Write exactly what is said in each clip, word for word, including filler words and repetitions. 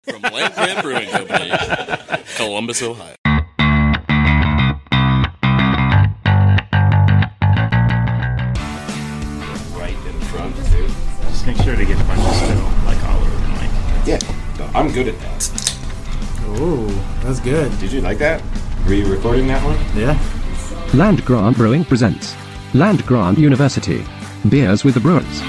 From Land Grant Brewing Company, Columbus, Ohio. Right in front, too. Just make sure to get a bunch of still, like all over the mic. Yeah, I'm good at that. Ooh, that's good. Did you like that? Were you recording that one? Yeah. Land Grant Brewing presents Land Grant University. Beers with the Brewers.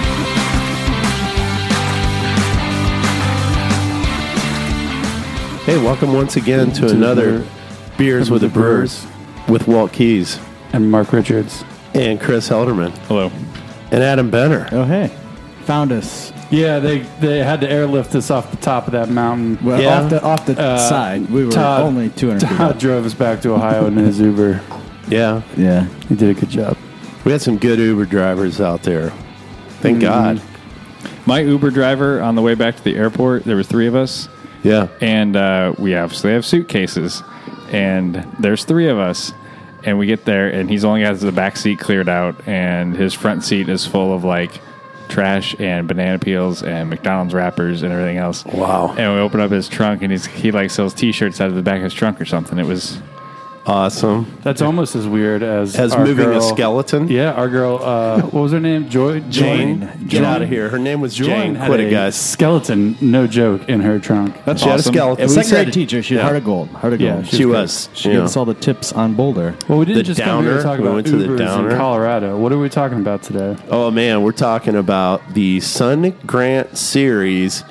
Hey, welcome once again to, to another Beers with the Brewers with Walt Keys and Mark Richards and Chris Helderman. Hello. And Adam Benner. Oh, hey. Found us. Yeah, they they had to airlift us off the top of that mountain. Well, yeah. off the off the uh, side. We were Todd, only two hundred feet Todd up. drove us back to Ohio in his Uber. Yeah. Yeah. He did a good job. We had some good Uber drivers out there. Thank Mm-hmm. God. My Uber driver on the way back to the airport, there were three of us. Yeah. And uh, we obviously have suitcases. And there's three of us. And we get there, and he's only got the back seat cleared out. And his front seat is full of, like, trash and banana peels and McDonald's wrappers and everything else. Wow. And we open up his trunk, and he's, he, like, sells T-shirts out of the back of his trunk or something. It was... Awesome. That's almost as weird as As our moving girl, a skeleton? Yeah, our girl, uh, what was her name? Joy? Jane. Jane? Get out of here. Her name was Jane Jane. had Quit a it, guys. skeleton, no joke, in her trunk. That's She had a awesome. skeleton. And we Second said grade teacher. She had yeah. heart of gold. Heart of Yeah, gold. she She was was. She yeah. gave us all the tips on Boulder. Well, we didn't The just come here to downer. talk We about went to the Ubers downer. in Colorado. What are we talking about today? Oh, man. We're talking about the Sun Grant Series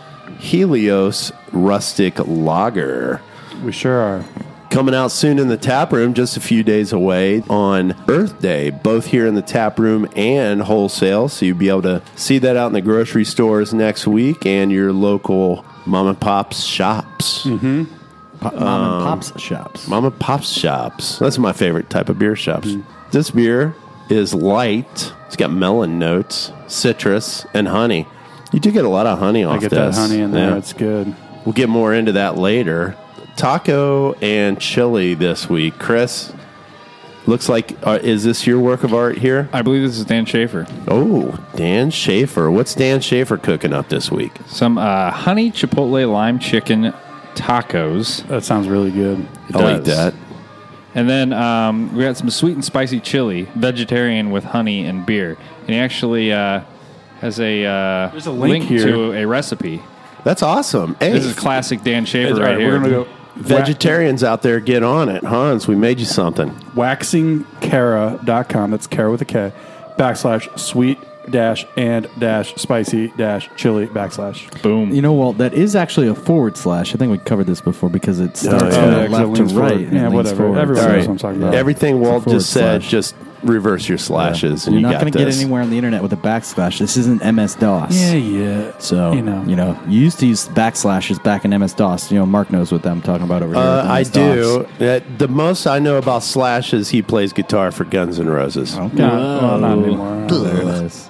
Helios Rustic Lager. We sure are. Coming out soon in the tap room, just a few days away on Earth Day, both here in the tap room and wholesale. So you'll be able to see that out in the grocery stores next week and your local mom and pop's shops. Mm-hmm. Pop, mom and pop's shops. Mom and pop's shops. That's my favorite type of beer shops. Mm. This beer is light. It's got melon notes, citrus, and honey. You do get a lot of honey off I get this. that honey in there. Yeah. It's good. We'll get more into that later. Taco and chili this week. Chris, looks like, uh, is this your work of art here? I believe this is Dan Schaefer. Oh, Dan Schaefer. What's Dan Schaefer cooking up this week? Some uh, honey chipotle lime chicken tacos. That sounds really good. It I like that. And then um, we got some sweet and spicy chili, vegetarian with honey and beer. And he actually uh, has a, uh, There's a link here. to a recipe. That's awesome. Hey, This is classic Dan Schaefer right, right, here. we're gonna go vegetarians out there, get on it. Hans, we made you something. waxing cara dot com. That's Cara with a K. Backslash sweet dash and dash spicy dash chili backslash. Boom. You know, Walt, that is actually a forward slash. I think we covered this before because it starts yeah. from Oh, yeah, 'cause it left to leans right. forward. and it Yeah, leans whatever. forward. Everyone All knows right. what I'm talking about. Everything It's a Walt forward just said, slash. just reverse your slashes, and You're you not got going to get this. anywhere on the internet with a backslash. This isn't M S DOS. Yeah, yeah. So, You know. you know, you used to use backslashes back in M S DOS. You know, Mark knows what I'm talking about over here. Uh, with I M S do. Uh, the most I know about Slash is he plays guitar for Guns N' Roses. Okay. Not, well, not anymore. There it is.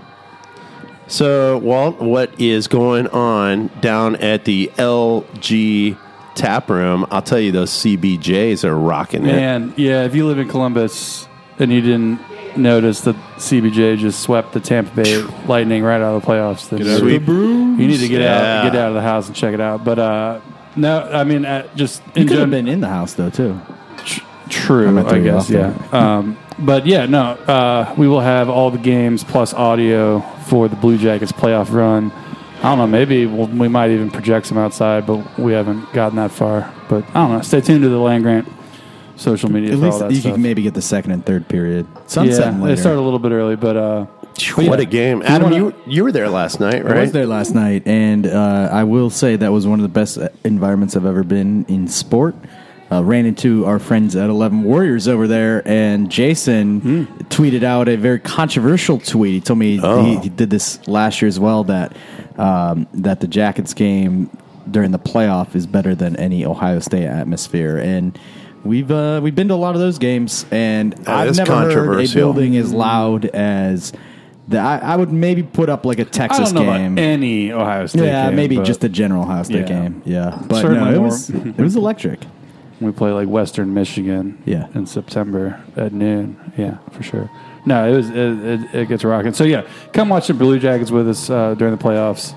So, Walt, what is going on down at the L G Tap Room? I'll tell you, those C B Js are rocking it. Man, yeah, if you live in Columbus and you didn't notice that C B J just swept the Tampa Bay Lightning right out of the playoffs, then you, Sweep. you need to get Yeah. out get out of the house and check it out. But uh, no, I mean, uh, just You in could have gen- been in the house, though, too. True, I meant to I be guess, off there. yeah. Um, but yeah, no, uh, we will have all the games plus audio for the Blue Jackets playoff run. I don't know, maybe we'll, we might even project some outside, but we haven't gotten that far. But I don't know. Stay tuned to the Land Grant social media At for all least that you stuff. could maybe get the second and third period. Sunset yeah, later. they started a little bit early, but uh, but What yeah. a game. If you Adam, wanna- you, you were there last night, right? I was there last night, and uh, I will say that was one of the best environments I've ever been in sport. Uh, ran into our friends at eleven Warriors over there, and Jason Hmm. tweeted out a very controversial tweet. He told me Oh. he, he did this last year as well, that um, that the Jackets game during the playoff is better than any Ohio State atmosphere. And we've uh, we've been to a lot of those games, and That I've is never heard a controversial. building as loud as the, I, I would maybe put up like a I Texas don't know game. about any Ohio State Yeah, game, maybe but just a general Ohio State Yeah. game. Yeah, but Certainly no, it more- was it was electric. we play like Western Michigan Yeah. in September at noon. Yeah, for sure. No, it was it, it, it gets rocking. So yeah, come watch the Blue Jackets with us uh, during the playoffs.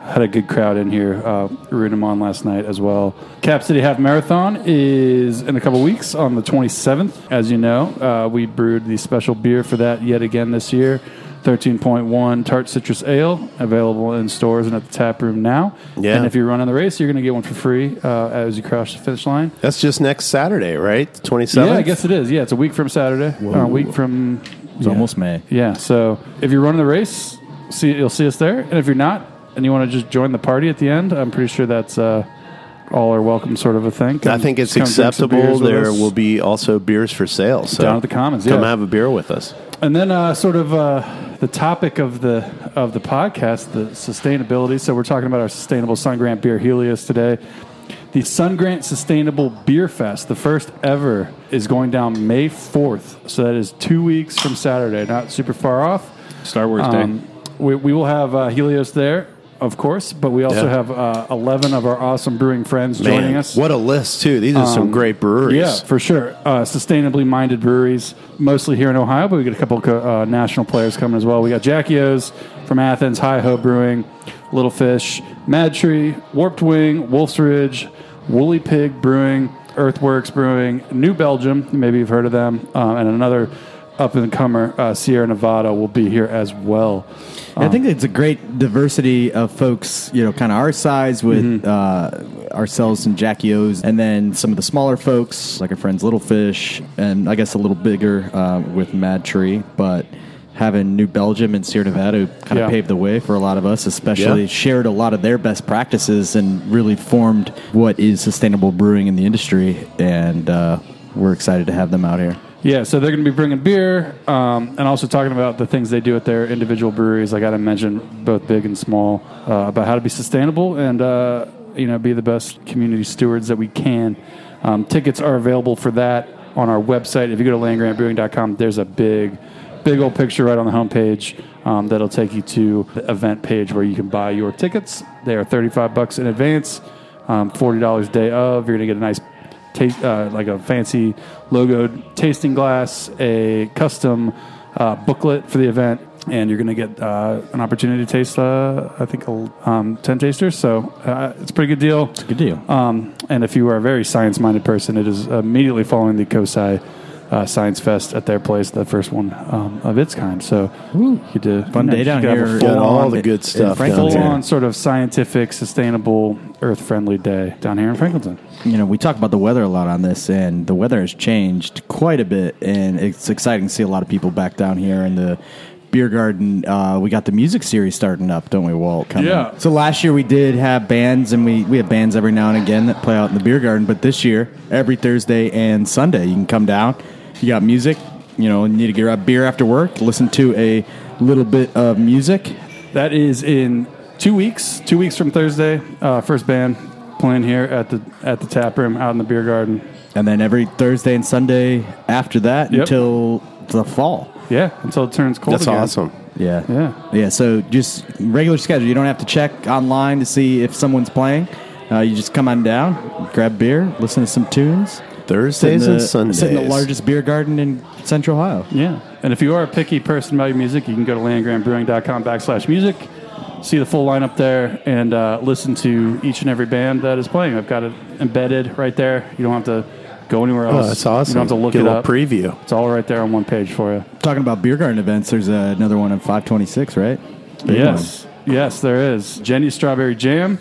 had a good crowd in here, uh, rooting them on last night as well. Cap City Half Marathon is in a couple weeks on the twenty-seventh. As you know, uh, we brewed the special beer for that yet again this year. thirteen point one Tart Citrus Ale, available in stores and at the tap room now. Yeah. And if you're running the race, you're going to get one for free uh, as you cross the finish line. That's just next Saturday, right? The twenty-seventh? Yeah, I guess it is. Yeah, it's a week from Saturday. Uh, a week from... It's yeah. almost May. Yeah, so if you're running the race, see you'll see us there. And if you're not, and you want to just join the party at the end, I'm pretty sure that's uh, all are welcome sort of a thing. Come, I think it's come drink some acceptable. beers with There us. will be also beers for sale. So Down at the Commons, come yeah. have a beer with us. And then uh, sort of uh, the topic of the of the podcast, the sustainability. So we're talking about our sustainable Sun Grant beer Helios today. The Sun Grant Sustainable Beer Fest, the first ever, is going down May fourth. So that is two weeks from Saturday, not super far off. Star Wars Um, Day. we, we will have uh, Helios there, of course, but we also Yeah. have uh, eleven of our awesome brewing friends Man, joining us. what a list, too. These are some Um, great breweries. Yeah, for sure. Uh, sustainably minded breweries, mostly here in Ohio, but we get a couple uh, national players coming as well. We got Jackie O's from Athens, Hi Ho Brewing, Little Fish, Mad Tree, Warped Wing, Wolf's Ridge, Woolly Pig Brewing, Earthworks Brewing, New Belgium, maybe you've heard of them, uh, and another up-and-comer, uh, Sierra Nevada, will be here as well. I think it's a great diversity of folks, you know, kind of our size with uh, ourselves and Jackie O's, and then some of the smaller folks, like our friends Little Fish, and I guess a little bigger uh, with Mad Tree, but having New Belgium and Sierra Nevada kind Yeah. of paved the way for a lot of us, especially Yeah. shared a lot of their best practices and really formed what is sustainable brewing in the industry, and uh, we're excited to have them out here. Yeah, so they're going to be bringing beer um, and also talking about the things they do at their individual breweries. Like I mentioned, both big and small, uh, about how to be sustainable and uh, you know be the best community stewards that we can. Um, tickets are available for that on our website. If you go to land grant brewing dot com, there's a big, big old picture right on the homepage um, that'll take you to the event page where you can buy your tickets. They are thirty-five bucks in advance, um, forty dollars day of. You're going to get a nice taste, uh, like a fancy logoed tasting glass, a custom uh, booklet for the event, and you're going to get uh, an opportunity to taste, uh, I think, um, ten tasters. So uh, it's a pretty good deal. It's a good deal. Um, and if you are a very science-minded person, it is immediately following the COSI uh, Science Fest at their place, the first one um, of its kind. So you get to Fun day down here. Got all full-on the good stuff down full here. on sort of scientific, sustainable, earth-friendly day down here in Franklinton. You know, we talk about the weather a lot on this, and the weather has changed quite a bit, and it's exciting to see a lot of people back down here in the beer garden. Uh, we got the music series starting up, don't we, Walt? Coming. Yeah. So last year we did have bands, and we, we have bands every now and again that play out in the beer garden, but this year, every Thursday and Sunday, you can come down. You got music, you know, you need to get a beer after work, listen to a little bit of music. That is in two weeks, two weeks from Thursday, uh, first band playing here at the at the tap room out in the beer garden. And then every Thursday and Sunday after that Yep. until the fall. Yeah, until it turns cold That's again. awesome. Yeah. Yeah. Yeah, so just regular schedule. You don't have to check online to see if someone's playing. Uh, you just come on down, grab beer, listen to some tunes. Thursdays Sit in and the- Sundays. Sit in the largest beer garden in Central Ohio. Yeah. And if you are a picky person about your music, you can go to land grant brewing dot com backslash music, see the full lineup there, and uh, listen to each and every band that is playing. I've got it embedded right there. You don't have to go anywhere else. Oh, that's awesome. You don't have to look Get it a little up. preview. It's all right there on one page for you. Talking about beer garden events, there's uh, another one on five twenty-six, right? Big Yes. Yes, there is. Jenny's Strawberry Jam.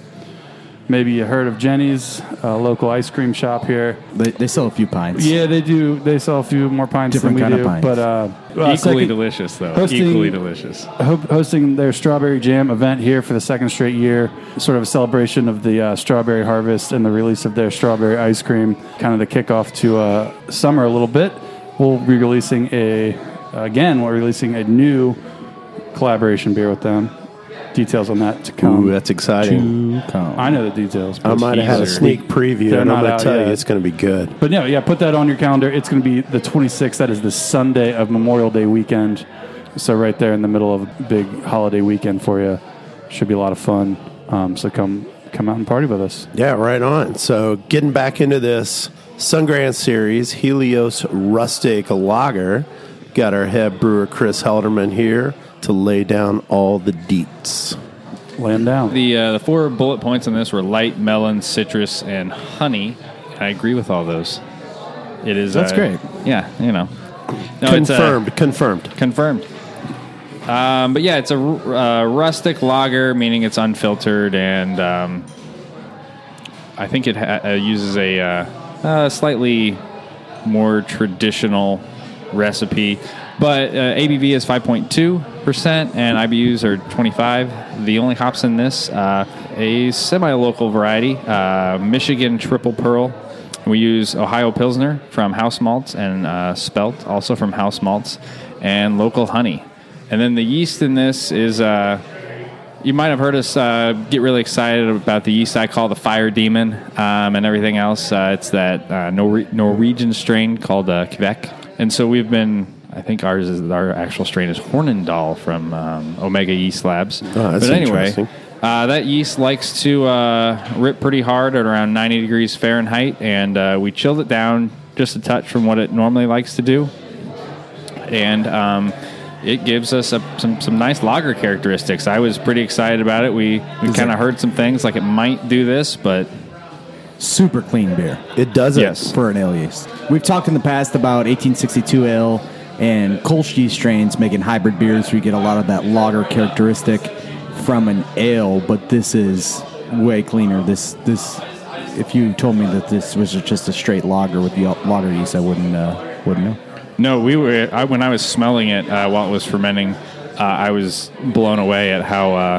Maybe you heard of Jenny's, a local ice cream shop here. one. They, they sell a few pints. Yeah, they do. They sell a few more pints Different than we kind of do. pints. But uh, uh, Equally second- delicious, though. hosting- Equally delicious. ho- hosting their Strawberry Jam event here for the second straight year, sort of a celebration of the uh, strawberry harvest and the release of their strawberry ice cream, kind of the kickoff to uh, summer a little bit. We'll be releasing a, again, we're releasing a new collaboration beer with them. Details on that to come. Ooh, that's exciting. To come. I know the details. I but- might have had a Teaser. sneak preview, They're and I'm not going out to tell yet. you it's going to be good. But no, yeah, put that on your calendar. It's going to be the twenty-sixth. That is the Sunday of Memorial Day weekend. So right there in the middle of a big holiday weekend for you. Should be a lot of fun. Um, so come come out and party with us. Yeah, right on. So getting back into this Sun Grant Series, Helios Rustic Lager. Got our head brewer, Chris Helderman, here to lay down all the deets. Lay 'em down. The uh, the four bullet points on this were light, melon, citrus, and honey. I agree with all those. It is. That's uh, great. Yeah, you know. No, confirmed. It's, uh, confirmed. Confirmed. Um, but yeah, it's a uh, rustic lager, meaning it's unfiltered, and um, I think it ha- uh, uses a uh, uh, slightly more traditional recipe. But uh, A B V is five point two percent, and I B Us are twenty-five. The only hops in this, uh, a semi-local variety, uh, Michigan Triple Pearl. We use Ohio Pilsner from House Malts and uh, Spelt, also from House Malts, and local honey. And then the yeast in this is, uh, you might have heard us uh, get really excited about the yeast I call the Fire Demon um, and everything else. Uh, it's that uh, Nor- Norwegian strain called uh, Quebec. And so we've been, I think ours is, our actual strain is Hornindal from um, Omega Yeast Labs. Oh, that's but anyway, interesting. Uh, that yeast likes to uh, rip pretty hard at around ninety degrees Fahrenheit, and uh, we chilled it down just a touch from what it normally likes to do. And um, it gives us a, some some nice lager characteristics. I was pretty excited about it. We we kind of heard some things like it might do this, but Super clean beer. It does it. Yes. For an ale yeast. We've talked in the past about eighteen sixty-two ale and Kolsch yeast strains making hybrid beers where you get a lot of that lager characteristic from an ale, but this is way cleaner. This this if you told me that this was just a straight lager with the lager yeast, I wouldn't uh, wouldn't know. No, we were. I, when I was smelling it uh, while it was fermenting, uh, I was blown away at how uh,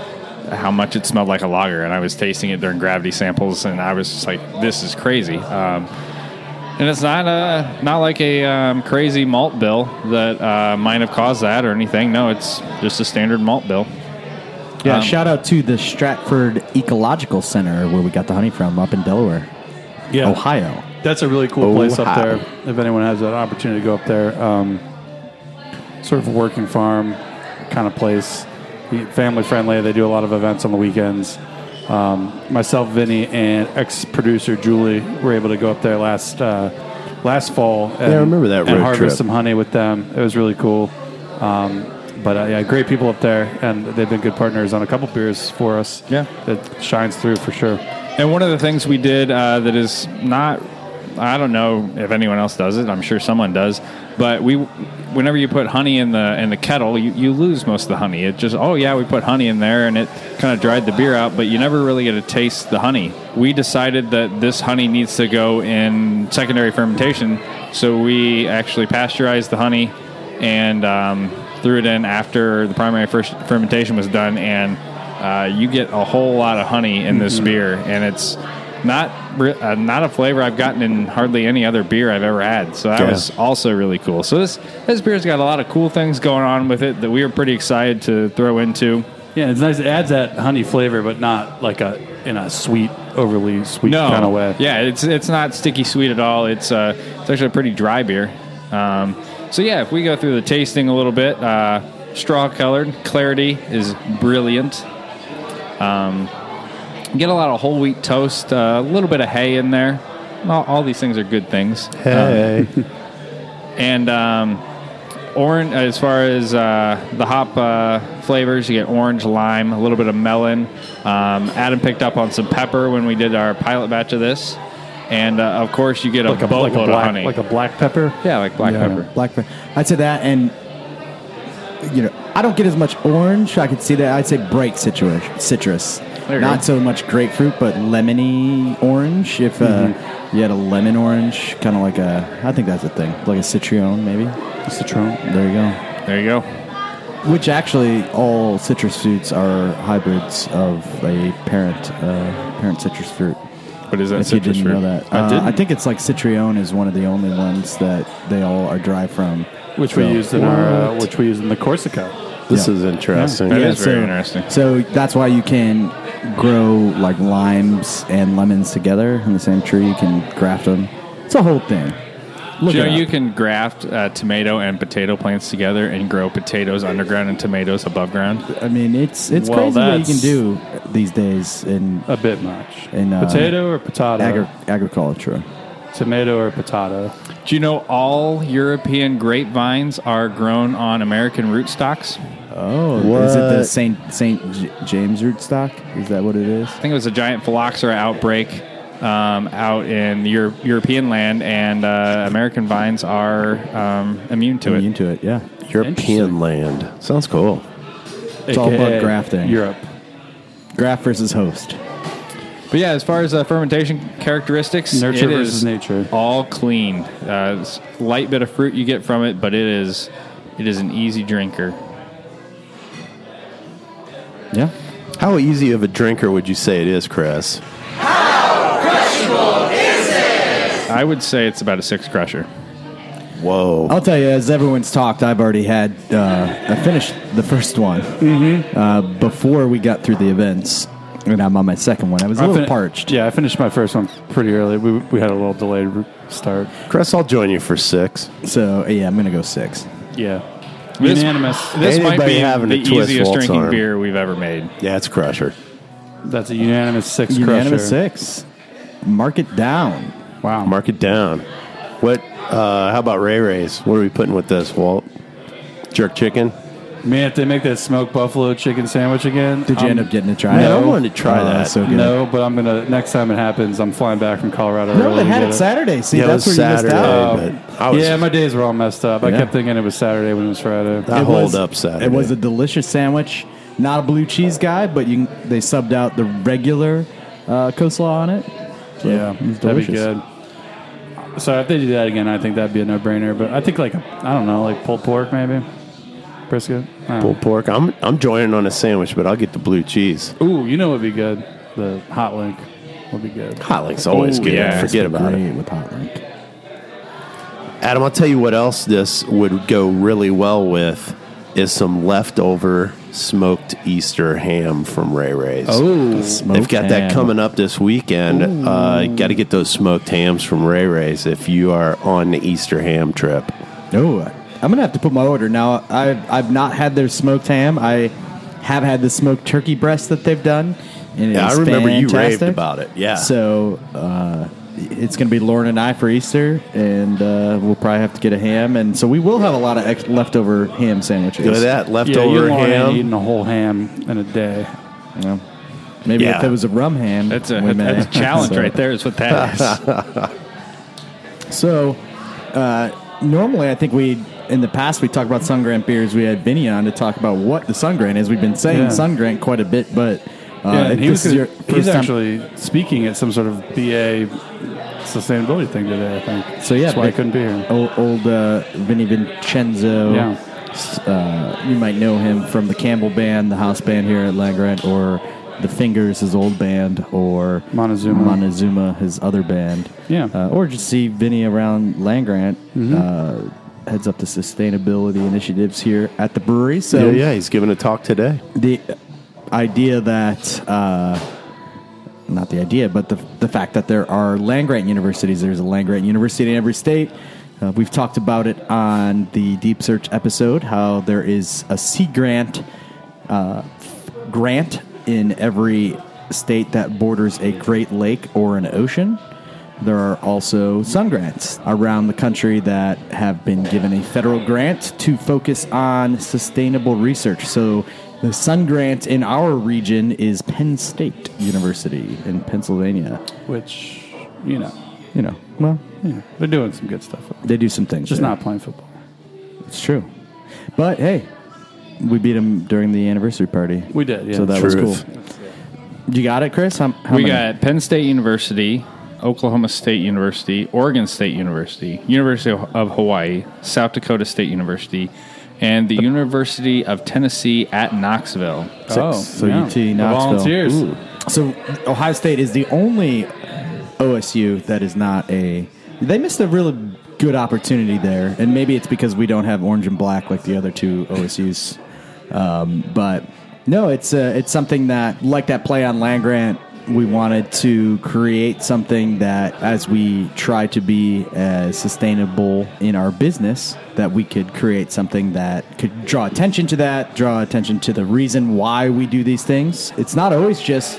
how much it smelled like a lager. And I was tasting it during gravity samples, and I was just like, "This is crazy." Um, and it's not uh, not like a um, crazy malt bill that uh, might have caused that or anything. No, it's just a standard malt bill. Yeah, Um, shout out to the Stratford Ecological Center where we got the honey from up in Delaware, Yeah. Ohio. That's a really cool place up Ohio. there. If anyone has that opportunity to go up there, um, sort of a working farm kind of place, family friendly. They do a lot of events on the weekends. Um, myself, Vinny, and ex-producer Julie were able to go up there last uh, last fall. And, Yeah, I remember that and road harvest trip. some honey with them. It was really cool. Um, but uh, yeah, great people up there, and they've been good partners on a couple beers for us. Yeah. It shines through for sure. And one of the things we did uh, that is not, I don't know if anyone else does it. I'm sure someone does. But we, whenever you put honey in the in the kettle, you, you lose most of the honey. It just, oh yeah, we put honey in there and it kind of dried the beer out, but you never really get to taste the honey. We decided that this honey needs to go in secondary fermentation, so we actually pasteurized the honey and um, threw it in after the primary first fermentation was done, and uh, you get a whole lot of honey in this beer, and it's not re- uh, not a flavor I've gotten in hardly any other beer I've ever had. So that Yeah. was also really cool. So this this beer's got a lot of cool things going on with it that we were pretty excited to throw into. Yeah, it's nice. It adds that honey flavor, but not like a in a sweet, overly sweet No, kind of way. yeah, it's it's not sticky sweet at all. It's uh, it's actually a pretty dry beer. Um, so yeah, if we go through the tasting a little bit, uh, straw colored, clarity is brilliant. Um, get a lot of whole wheat toast, uh, a little bit of hay in there. All, all these things are good things. Hey. Um, and um, orange, as far as uh, the hop uh, flavors, you get orange, lime, a little bit of melon. Um, Adam picked up on some pepper when we did our pilot batch of this. And, uh, of course, you get a Like a, boatload like a of black, honey. like a black pepper. yeah, like black Yeah. pepper. Black pepper. I'd say that, and you know, I don't get as much orange. I could see that. I'd say bright citrus. Citrus. There you Not go. so much grapefruit, but lemony orange. If uh, Mm-hmm. you had a lemon orange, kind of like a, I think that's a thing, like a citron, maybe. Citron. There you go. There you go. Which actually, all citrus fruits are hybrids of a parent uh, parent citrus fruit. What is that If citrus you didn't fruit? know that, I uh, didn't. I think it's like Citrion is one of the only ones that they all are derived from. Which we So- used in our, uh, which we used in the Corsica. This Yeah. is interesting. That is very so, interesting. So that's why you can grow like limes and lemons together in the same tree. You can graft them. It's a whole thing. Look Joe, it up. you can graft uh, tomato and potato plants together and grow potatoes underground and tomatoes above ground. I mean, it's it's Well, crazy what you can that's- do these days in A bit much. In, uh, Potato or potato? agri- agriculture. tomato or potato. Do you know all European grapevines are grown on American rootstocks? Oh, is What? it the Saint Saint J- James rootstock? Is that what it is? I think it was a giant phylloxera outbreak um, out in Euro- European land, and uh, American vines are um, immune to Immune it. to it, yeah. European land. Sounds cool. It's all A K A about grafting. Europe. Graft versus host. But yeah, as far as uh, fermentation characteristics, Nurture it versus is nature. all clean. Uh, it's a light bit of fruit you get from it, but it is it is an easy drinker. Yeah. How easy of a drinker would you say it is, Chris? I would say it's about a six crusher. Whoa. I'll tell you, as everyone's talked, I've already had, uh, I finished the first one Mm-hmm. uh, before we got through the events, and I'm on my second one. I was a I little fin- parched. Yeah, I finished my first one pretty early. We we had a little delayed re- start. Chris, I'll join you for six. So, yeah, I'm going to go six. Yeah. This- Unanimous. This might Anybody be having the a twist easiest waltz drinking arm. beer we've ever made. Yeah, it's Crusher. That's a unanimous six Unanimous crusher. six. Mark it down. Wow. Mark it down. What? Uh, how about Ray Ray's? What are we putting with this, Walt? Jerk chicken? Man, if they make that smoked buffalo chicken sandwich again. Did you I'm- end up getting to try Man, it? I wanted to try Oh, that. So good. No, but I'm gonna next time it happens. I'm flying back from Colorado. No, early they to had get it Saturday. See, Yeah, it that's was where you missed out. Saturday. but I was, yeah, my days were all messed up. I Yeah. kept thinking it was Saturday when it was Friday. That It hold was- up Saturday. It was a delicious sandwich. Not a blue cheese guy, but you can, they subbed out the regular uh, coleslaw on it. So Yeah, it was that'd be delicious. good. So if they do that again, I think that'd be a no-brainer. But I think like a, I don't know, like pulled pork maybe, brisket. I don't pulled pork. I'm I'm joining on a sandwich, but I'll get the blue cheese. know. Ooh, you know what'd be good? The hot link would be good. Hot link's always Oh, good. yeah. Forget about it. Great with hot link. Adam, I'll tell you what else this would go really well with is some leftover smoked Easter ham from Ray Ray's. Oh, They've got that coming up this weekend. Uh, got to get those smoked hams from Ray Ray's if you are on the Easter ham trip. Oh, I'm gonna have to put my order now. I've I've not had their smoked ham. I have had the smoked turkey breast that they've done. And it Yeah, I is remember you fantastic. raved about it. Yeah. So uh, it's going to be Lauren and I for Easter, and uh, we'll probably have to get a ham. And so we will have a lot of ex- leftover ham sandwiches. Look at that Yeah, leftover you and Lauren ain't ham. eating a whole ham in a day. You know, maybe Yeah. if it was a rum ham, That's a we may. that's a challenge So- right there. Is what that is. So, uh, normally, I think we, in the past, we talked about Sun Grant beers. We had Vinny on to talk about what the Sun Grant is. We've been saying Yeah. Sun Grant quite a bit, but uh, Yeah, if and he this was is your gonna, first he's time- actually speaking at some sort of B A sustainability thing today, I think. So yeah, That's why I Vic- couldn't be here. Old, old uh, Vinny Vincenzo. Yeah. Uh, you might know him from the Campbell Band, the house band here at Land Grant, or the Fingers, his old band, or Montezuma. Montezuma, his other band. Yeah. Mm-hmm. Uh, or just see Vinny around Land Grant. Uh, heads up the sustainability initiatives here at the brewery. So Yeah, yeah, he's giving a talk today. the idea that uh, not the idea, but the the fact that there are land grant universities. There's a land grant university in every state. Uh, we've talked about it on the Deep Search episode. How there is a Sea Grant uh, grant in every state that borders a Great Lake or an ocean. There are also Sun Grants around the country that have been given a federal grant to focus on sustainable research. So the Sun Grant in our region is Penn State University in Pennsylvania. Which, you know, You know, well, yeah, they're doing some good stuff. they do some things. Just there. not playing football. It's true. But hey, we beat them during the anniversary party. We did, yeah. So that Truth. was cool. You got it, Chris? How, how we many? got Penn State University, Oklahoma State University, Oregon State University, University of of Hawaii, South Dakota State University, and the University of Tennessee at Knoxville. Six. Oh, So yeah. U T The Knoxville. Volunteers. Ooh. So Ohio State is the only O S U that is not a. They missed a really good opportunity there, and maybe it's because we don't have orange and black like the other two O S Us. Um, but no, it's uh, it's something that, like that play on Land Grant, we wanted to create something that, as we try to be as sustainable in our business, that we could create something that could draw attention to that, draw attention to the reason why we do these things. It's not always just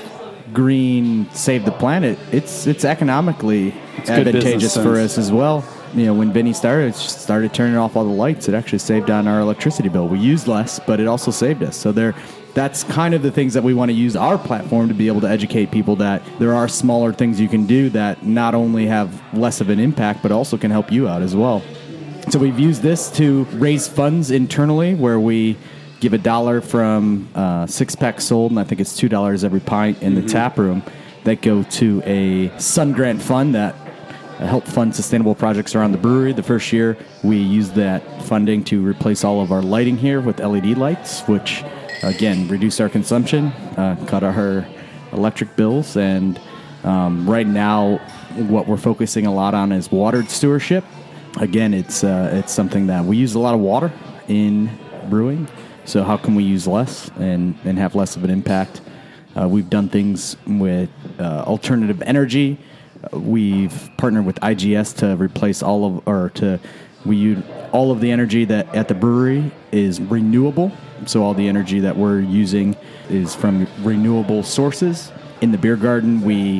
green, save the planet, it's it's economically It's good advantageous business for sense. us as well. You know, when Vinny started, started turning off all the lights, it actually saved on our electricity bill. We used less, but it also saved us. So there, that's kind of the things that we want to use our platform to be able to educate people that there are smaller things you can do that not only have less of an impact, but also can help you out as well. So we've used this to raise funds internally where we give a dollar from uh, six packs sold, and I think it's two dollars every pint in the tap room that go to a Sun Grant fund that help fund sustainable projects around the brewery. The first year, we used that funding to replace all of our lighting here with L E D lights, which, again, reduced our consumption, uh, cut our electric bills, and um, right now, what we're focusing a lot on is water stewardship. Again, it's uh, it's something that we use a lot of water in brewing, so how can we use less and, and have less of an impact? Uh, we've done things with uh, alternative energy. We've partnered with I G S to replace all of, or to, we use all of the energy that at the brewery is renewable. So all the energy that we're using is from renewable sources. In the beer garden, we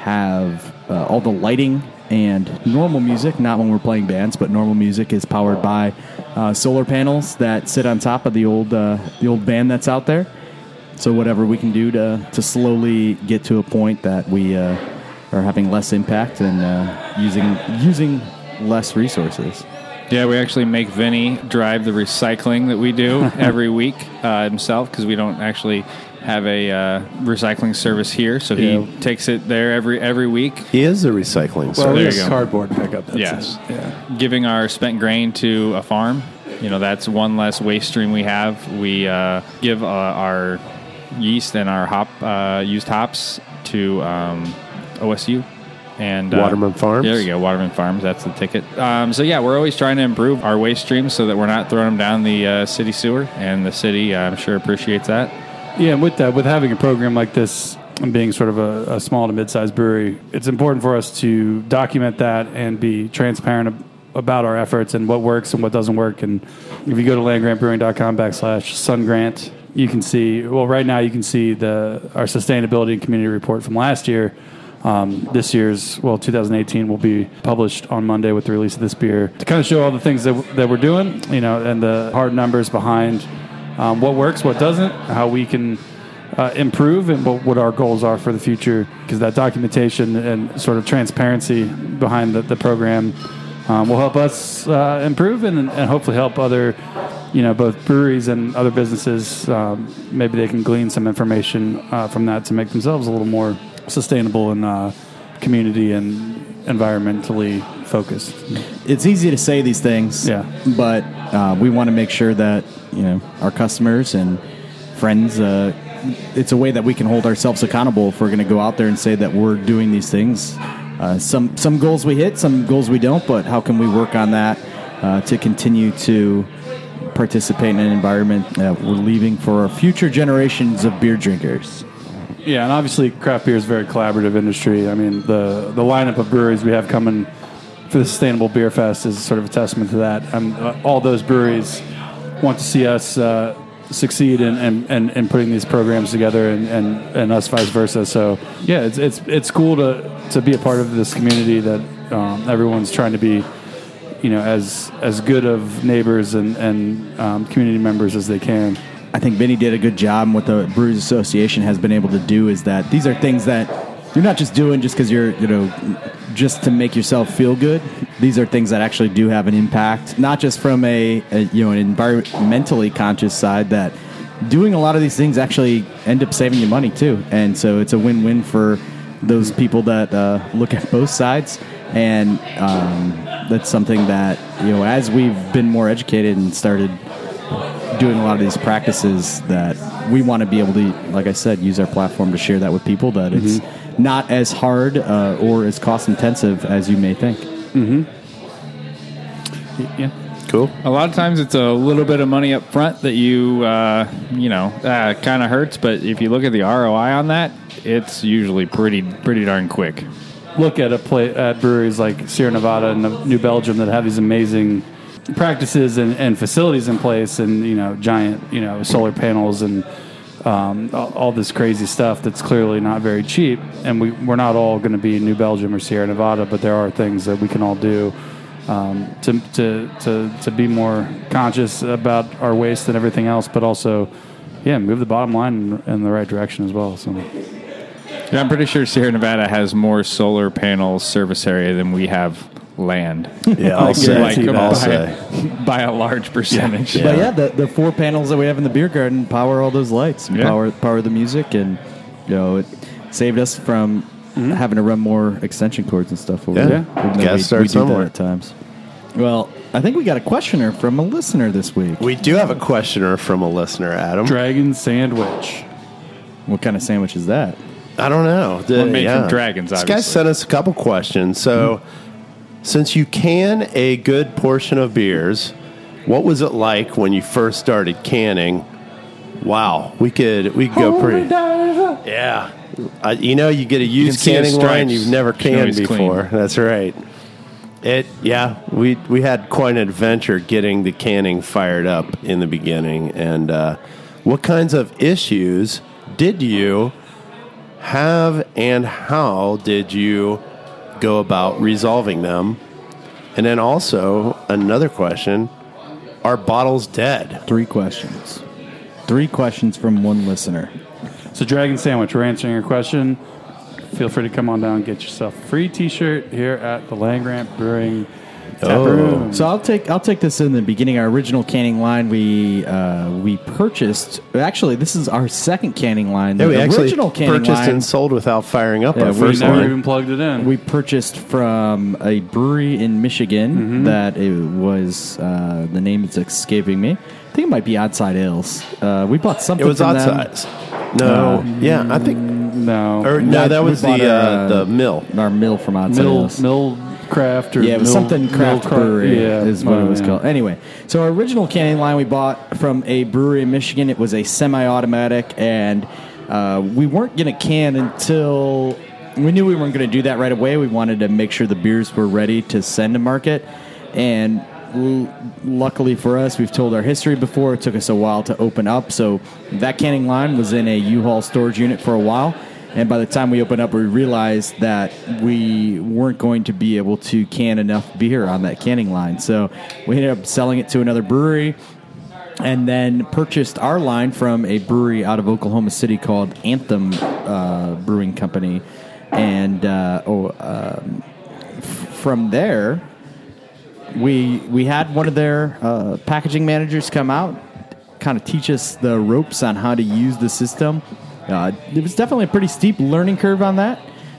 have uh, all the lighting and normal music, not when we're playing bands, but normal music is powered by uh, solar panels that sit on top of the old uh, the old van that's out there. So whatever we can do to to slowly get to a point that we uh, are having less impact and uh, using using less resources. Yeah, we actually make Vinny drive the recycling that we do every week uh, himself because we don't actually have a uh, recycling service here. So he Yeah. takes it there every every week. He is a recycling Well, service. there there's you go. cardboard pickup. That's Yes. it. Yeah. Giving our spent grain to a farm. You know, that's one less waste stream we have. We uh, give uh, our yeast and our hop uh, used hops to um, O S U. And uh, Waterman Farms? There you go, Waterman Farms. That's the ticket. Um, so yeah, we're always trying to improve our waste streams so that we're not throwing them down the uh, city sewer, and the city, uh, I'm sure, appreciates that. Yeah, and with that, with having a program like this and being sort of a, a small to mid-sized brewery, it's important for us to document that and be transparent ab- about our efforts and what works and what doesn't work. And if you go to landgrantbrewing.com backslash sungrant, you can see, well, right now you can see the our sustainability and community report from last year. Um, this year's, well, two thousand eighteen will be published on Monday with the release of this beer to kind of show all the things that, that we're doing, you know, and the hard numbers behind um, what works, what doesn't, how we can uh, improve, and what, what our goals are for the future. Because that documentation and sort of transparency behind the, the program um, will help us uh, improve and, and hopefully help other, you know, both breweries and other businesses. Um, maybe they can glean some information uh, from that to make themselves a little more sustainable and uh, community and environmentally focused. It's easy to say these things, Yeah. but uh, we want to make sure that, you know, our customers and friends, uh, it's a way that we can hold ourselves accountable if we're going to go out there and say that we're doing these things. Uh, some some goals we hit, some goals we don't, but how can we work on that uh, to continue to participate in an environment that we're leaving for our future generations of beer drinkers? Yeah, and obviously craft beer is a very collaborative industry. I mean, the the lineup of breweries we have coming for the Sustainable Beer Fest is sort of a testament to that. And uh, all those breweries want to see us uh, succeed in, in, in, in putting these programs together, and, and, and us vice versa. So yeah, it's it's it's cool to to be a part of this community that um, everyone's trying to be, you know, as as good of neighbors and and um, community members as they can. I think Vinny did a good job, and what the Brewers Association has been able to do is that these are things that you're not just doing just because you're, you know, just to make yourself feel good. These are things that actually do have an impact, not just from a, a you know, an environmentally conscious side, that doing a lot of these things actually end up saving you money too. And so it's a win-win for those people that uh, look at both sides. And um, that's something that, you know, as we've been more educated and started doing a lot of these practices, that we want to be able to, like I said, use our platform to share that with people, that it's mm-hmm. not as hard uh, or as cost intensive as you may think. Mm-hmm. Yeah. Cool. A lot of times it's a little bit of money up front that you, uh, you know, uh, kind of hurts. But if you look at the R O I on that, it's usually pretty pretty darn quick. Look at a play at breweries like Sierra Nevada and New Belgium that have these amazing practices and, and facilities in place, and, you know, giant, you know, solar panels and um, all, all this crazy stuff that's clearly not very cheap. And we, we're not all going to be New Belgium or Sierra Nevada, but there are things that we can all do um, to, to to to be more conscious about our waste and everything else, but also, yeah, move the bottom line in, in the right direction as well. So. Yeah, I'm pretty sure Sierra Nevada has more solar panel service area than we have land. Yeah, I'll like, say. like I'll by, say. by a large percentage. But yeah, the, the four panels that we have in the beer garden power all those lights, and Yeah. power power the music, and you know it saved us from having to run more extension cords and stuff over Yeah. there. Yeah. Even though Gotta we, start we do somewhere. that at times. Well, I think we got a questioner from a listener this week. We do have a questioner from a listener, Adam. Dragon sandwich. What kind of sandwich is that? I don't know. The- We're made from dragons, This guy obviously. sent us a couple questions. So, since you can a good portion of beers, what was it like when you first started canning? Wow, we could we could go pretty. Yeah, uh, you know, you get a used see his canning line stripes. you've never You know canned he's clean. before. That's right. It yeah, we we had quite an adventure getting the canning fired up in the beginning. And uh, what kinds of issues did you have, and how did you go about resolving them? And then also another question: are bottles dead? Three questions. Three questions from one listener. So, Dragon Sandwich, we're answering your question. Feel free to come on down and get yourself a free T-shirt here at the Land Grant Brewing Tap Oh. Room. So I'll take I'll take this in the beginning. Our original canning line we uh, we purchased. Actually, this is our second canning line. Yeah, The we actually original canning purchased line and sold without firing up Yeah, our we We first never line. even plugged it in. we purchased from a brewery in Michigan. Mm-hmm. That it was uh, the name is escaping me. I think it might be Outside Ales. Uh, we bought something. It was from odd them. size. No, yeah, I think. no. Or no, that was we bought the our, uh, the mill. Our mill from Outside Mill, Ales. mill craft or Yeah, it was mill- something craft mill cra- brewery yeah, is what oh, it was yeah. called. Anyway, so our original canning line we bought from a brewery in Michigan. It was a semi-automatic, and uh, we weren't going to can until we knew we weren't going to do that right away. We wanted to make sure the beers were ready to send to market, and l- luckily for us, we've told our history before. It took us a while to open up, so that canning line was in a U-Haul storage unit for a while. And by the time we opened up, we realized that we weren't going to be able to can enough beer on that canning line. So we ended up selling it to another brewery and then purchased our line from a brewery out of Oklahoma City called Anthem uh, Brewing Company. And uh, oh, um, f- from there, we we had one of their uh, packaging managers come out, kind of teach us the ropes on how to use the system. Uh, it was definitely a pretty steep learning curve on that,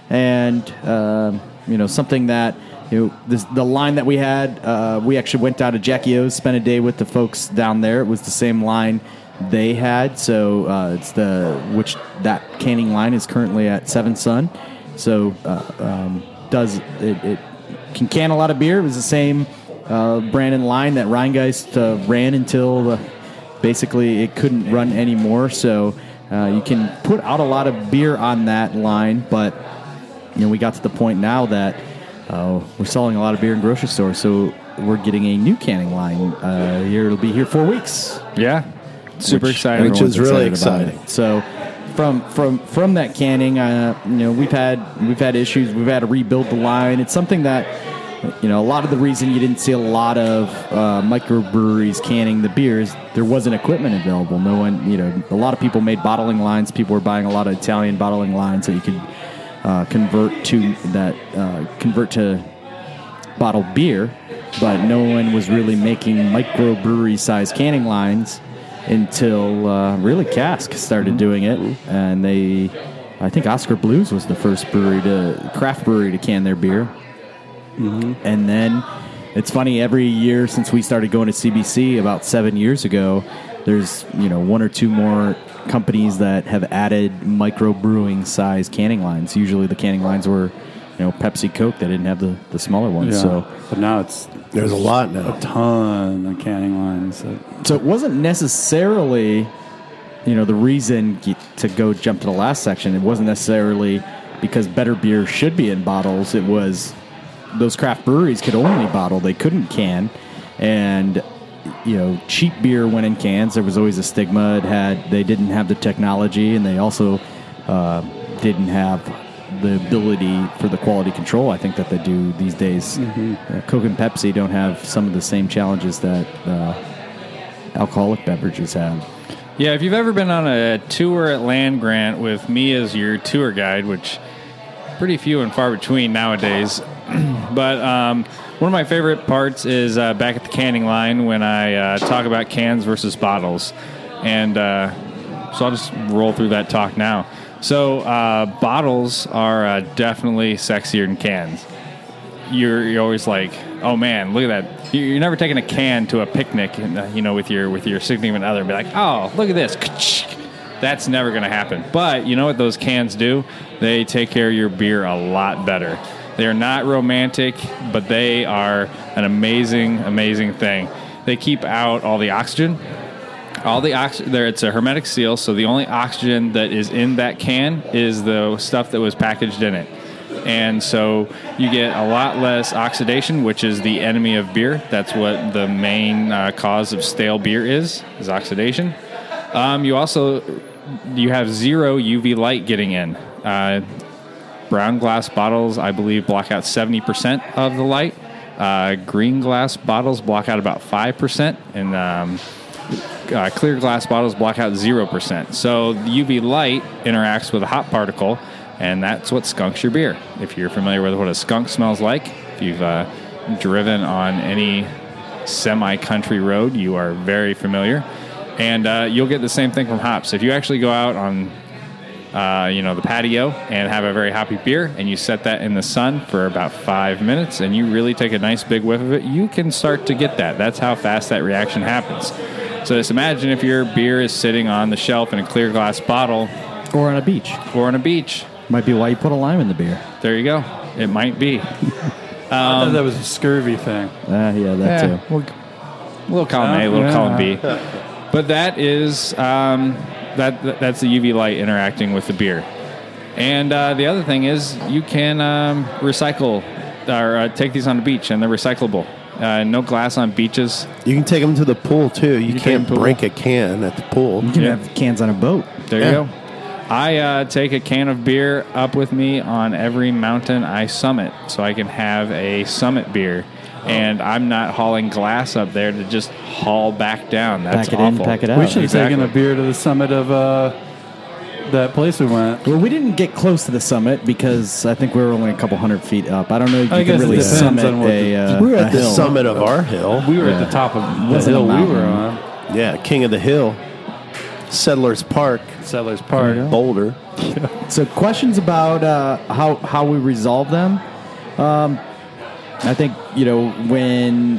and uh, you know something that you know this, the line that we had. Uh, we actually went down to Jackie O's, spent a day with the folks down there. It was the same line they had, so uh, it's the which that canning line is currently at Seven Sun. So uh, um, does it, it can can a lot of beer. It was the same uh, brand and line that Rheingeist uh, ran until uh, basically it couldn't run anymore. So uh, you can put out a lot of beer on that line, but you know we got to the point now that uh, we're selling a lot of beer in grocery stores. So we're getting a new canning line uh, here. It'll be here four weeks. Yeah. Super which exciting. Which is really about exciting. it. So from from from that canning, uh, you know, we've had we've had issues. We've had to rebuild the line. It's something that you know a lot of the reason you didn't see a lot of uh, microbreweries canning the beers, there wasn't equipment available. No one, you know, a lot of people made bottling lines. People were buying a lot of Italian bottling lines that you could uh, convert to that uh, convert to bottled beer, but no one was really making microbrewery size canning lines until uh, really Cask started doing it, and they, I think Oscar Blues was the first brewery to craft brewery to can their beer, mm-hmm. and then it's funny every year since we started going to C B C about seven years ago, there's you know one or two more companies that have added microbrewing size canning lines. Usually the canning lines were you know Pepsi, Coke. They didn't have the, the smaller ones, Yeah. so. But now it's There's a lot now. a ton of canning lines. That, So it wasn't necessarily, you know, the reason y- to go jump to the last section. It wasn't necessarily because better beer should be in bottles. It was those craft breweries could only bottle; they couldn't can. And you know, cheap beer went in cans. There was always a stigma. It had they didn't have the technology, and they also uh, didn't have the ability for the quality control. I think that they do these days. Mm-hmm. Uh, Coke and Pepsi don't have some of the same challenges that uh, alcoholic beverages have. Yeah, if you've ever been on a tour at Land Grant with me as your tour guide, which pretty few and far between nowadays, but um, one of my favorite parts is uh, back at the canning line when I uh, talk about cans versus bottles. And uh, so I'll just roll through that talk now. So uh, bottles are uh, definitely sexier than cans. You're, you're always like, oh man, look at that. You're never taking a can to a picnic, you know, with your with your significant other and be like, oh, look at this. That's never going to happen. But you know what those cans do? They take care of your beer a lot better. They are not romantic, but they are an amazing, amazing thing. They keep out all the oxygen. All the oxygen there, it's a hermetic seal, so the only oxygen that is in that can is the stuff that was packaged in it. And so you get a lot less oxidation, which is the enemy of beer. That's what the main uh, cause of stale beer is, is oxidation. Um, you also, you have zero U V light getting in. Uh, brown glass bottles, I believe, block out seventy percent of the light. Uh, green glass bottles block out about five percent. And um, uh, clear glass bottles block out zero percent. So the U V light interacts with a hot particle, and that's what skunks your beer. If you're familiar with what a skunk smells like, if you've uh, driven on any semi-country road, you are very familiar. And uh, you'll get the same thing from hops. If you actually go out on uh, you know, the patio and have a very hoppy beer, and you set that in the sun for about five minutes, and you really take a nice big whiff of it, you can start to get that. That's how fast that reaction happens. So just imagine if your beer is sitting on the shelf in a clear glass bottle. Or on a beach. Or on a beach. Might be why you put a lime in the beer. There you go. It might be. I thought that was a scurvy thing. Uh, yeah, that Yeah, too. well, a little column A, a little Yeah. column B. But that is um, that that's the U V light interacting with the beer. And uh, the other thing is you can um, recycle or uh, take these on the beach, and they're recyclable. Uh, no glass on beaches. You can take them to the pool, too. You, You can't can pool. break a can at the pool. You can Yeah. have cans on a boat. There Yeah. you go. I uh, take a can of beer up with me on every mountain I summit, so I can have a summit beer. And I'm not hauling glass up there to just haul back down. That's Pack it awful. in, pack it out. We should have Exactly. taken a beer to the summit of uh, that place we went. Well, we didn't get close to the summit because I think we were only a couple hundred feet up. I don't know if you I can guess it really depends summit on what a, the- uh, We were a at the hill. summit of our hill. We were Yeah. at the top of the Wasn't a hill we mountain. were on. Yeah, King of the Hill. Settlers Park, Settlers Park. Boulder. So questions about uh, how how we resolve them. Um, I think you know when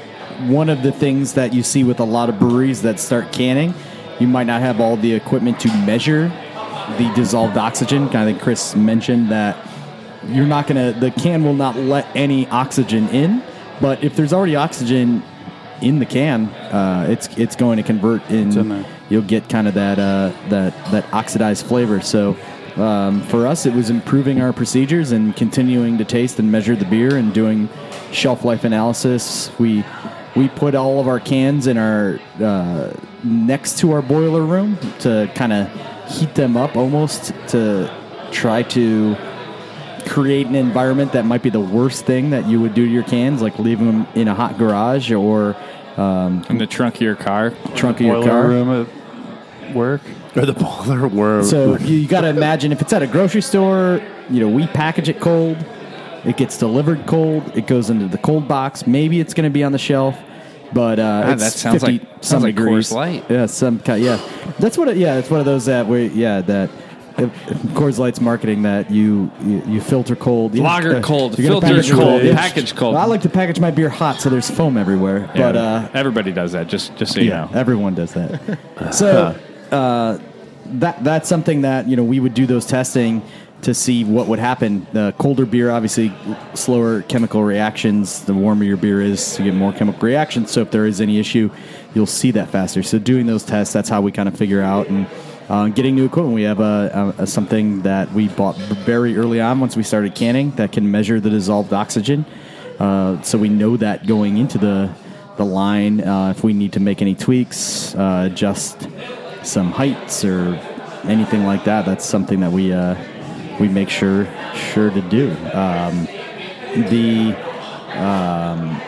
one of the things that you see with a lot of breweries that start canning, you might not have all the equipment to measure the dissolved oxygen. I think Chris mentioned that you're not gonna the can will not let any oxygen in, but if there's already oxygen in the can, uh, it's it's going to convert in. in there. You'll get kind of that uh, that that oxidized flavor. So um, for us, it was improving our procedures and continuing to taste and measure the beer and doing shelf life analysis. We we put all of our cans in our uh, next to our boiler room to kind of heat them up almost to try to create an environment that might be the worst thing that you would do to your cans, like leaving them in a hot garage or um, In the trunk of your car. trunk of your Boiler car. room at work. Or the boiler worm. So you, you got to imagine if it's at a grocery store, you know, we package it cold, it gets delivered cold, it goes into the cold box. Maybe it's going to be on the shelf, but uh, Ah, it's that sounds fifty like- some sounds like degrees. Coors Light. Yeah, some kind. Yeah, that's what. It, yeah, it's one of those that we. Yeah, that. If, if Coors Light's marketing that you you, you filter cold, you Lagered uh, cold, you're gonna filtered package it cold, yeah. packaged cold. Well, I like to package my beer hot, so there's foam everywhere. Yeah, But uh, everybody does that, just just so you yeah, know. everyone does that. So uh, that that's something that you know we would do those testing to see what would happen. The colder beer, obviously, slower chemical reactions. The warmer your beer is, you get more chemical reactions. So if there is any issue, you'll see that faster. So doing those tests, that's how we kind of figure out and. Uh, getting new equipment, we have a, a, a something that we bought very early on once we started canning that can measure the dissolved oxygen. Uh, so we know that going into the the line. Uh, if we need to make any tweaks, uh, adjust some heights or anything like that, that's something that we uh, we make sure sure to do. Um, the um,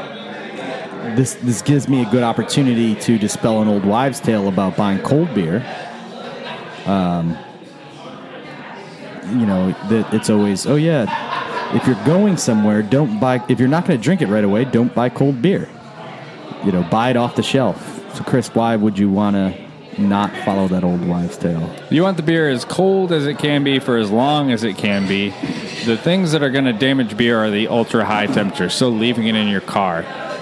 this this gives me a good opportunity to dispel an old wives' tale about buying cold beer. Um, you know, that it's always, oh yeah, if you're going somewhere, don't buy, if you're not going to drink it right away, don't buy cold beer. You know, buy it off the shelf. So, Chris, why would you want to not follow that old wives' tale? You want the beer as cold as it can be for as long as it can be. The things that are going to damage beer are the ultra high temperatures, so leaving it in your car.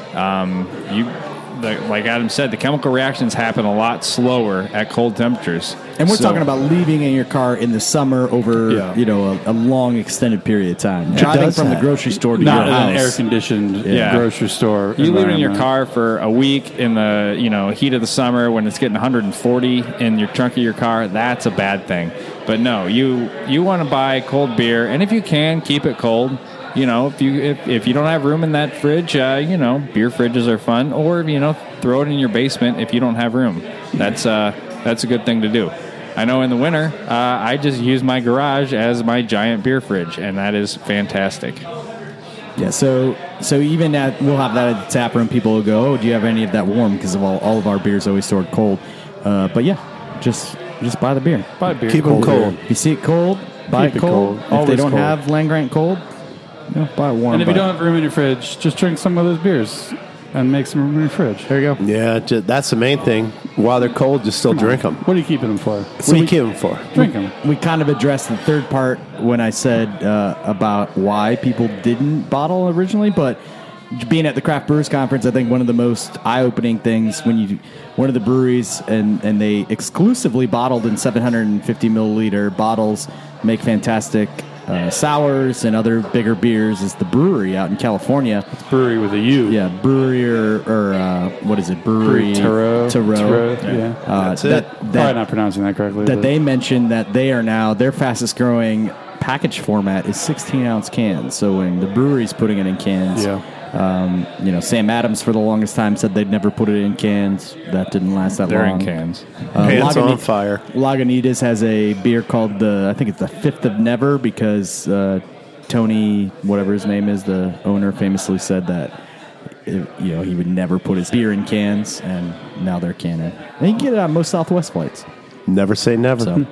Um, you, the, like Adam said, the chemical reactions happen a lot slower at cold temperatures. And we're So- talking about leaving in your car in the summer over, Yeah. you know, a, a long extended period of time. Driving does from that. the grocery store to Not your in an house. air-conditioned Yeah. grocery store. You leave it in your environment. car for a week in the you know heat of the summer when it's getting one hundred forty in your trunk of your car. That's a bad thing. But no, you you want to buy cold beer, and if you can, keep it cold. You know, if you if, if you don't have room in that fridge, uh, you know, beer fridges are fun. Or you know, throw it in your basement if you don't have room. That's uh that's a good thing to do. I know in the winter, uh, I just use my garage as my giant beer fridge, and that is fantastic. Yeah, so so even at, we'll have that at the tap room. People will go, oh, do you have any of that warm? Because of all, all of our beers always stored cold. Uh, but yeah, just just buy the beer. Buy beer. Keep them cold. If you see it cold, buy Keep it it cold. cold. If they Always don't cold. have Land Grant cold, you know, buy it warm. And if you but- don't have room in your fridge, just drink some of those beers and make some room in your fridge. There you go. Yeah, ju- that's the main thing. While they're cold, just still drink them. What are you keeping them for? What do you keep them for? Drink them. we kind of addressed the third part when I said uh, about why people didn't bottle originally, but being at the Craft Brewers Conference, I think one of the most eye-opening things when you, one of the breweries, and, and they exclusively bottled in seven hundred fifty milliliter bottles, make fantastic uh, sours and other bigger beers, is the brewery out in California. Brewery with a U. Yeah, brewery or, or uh, what is it? Brewery Turo. Turo. Turo, yeah. Uh, That's that, it. Probably That, not pronouncing that correctly. that but- they mentioned that they are now, their fastest growing package format is sixteen ounce cans. So when the brewery's putting it in cans, Yeah. um, you know, Sam Adams for the longest time said they'd never put it in cans. That didn't last that They're long. in cans. Uh, Pants Laguni- on fire. Lagunitas has a beer called the, I think it's the Fifth of Never, because uh, Tony, whatever his name is, the owner, famously said that it, you know, he would never put his beer in cans, and now they're canning. And you can get it on most Southwest flights. Never say never. So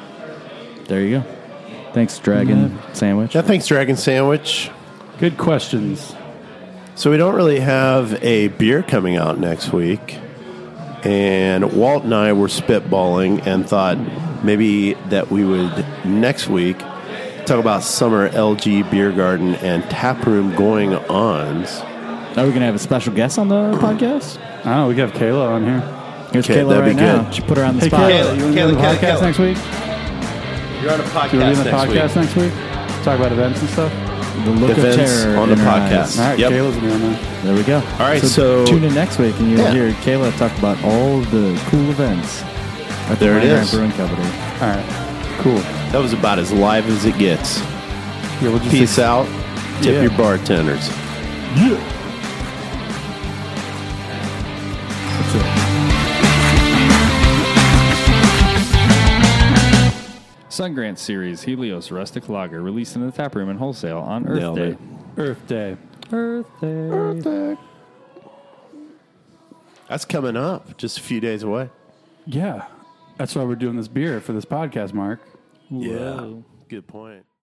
there you go. Thanks, Dragon Sandwich. Yeah, thanks, Dragon Sandwich. Good questions. So we don't really have a beer coming out next week. And Walt and I were spitballing and thought maybe that we would next week talk about summer L G Beer Garden and taproom going ons. Are we going to have a special guest on the podcast? Oh, we could have Kayla on here. Here's Okay, Kayla that'd be right now. good. Should put her on the Hey, spot. Kayla, you want to be on the Kayla, Kayla, podcast Kayla. next week? You're on a You want podcast to be on the next podcast week. next week? Talk about events and stuff? The look Events of terror on the in her podcast. eyes. All right, Yep. Kayla's going to be on there. There we go. All right, so- tune in next week and you'll Yeah. hear Kayla talk about all of the cool events at the There it Land Grant is. Brewing Company. All right. Cool. That was about as live as it gets. Yeah, we'll just Peace out. Tip Yeah. your bartenders. Sun Grant Series Helios Rustic Lager released in the taproom and wholesale on Earth Nailed Day. it. Earth Day. Earth Day. That's coming up just a few days away. Yeah. That's why we're doing this beer for this podcast, Mark. Yeah. Good point.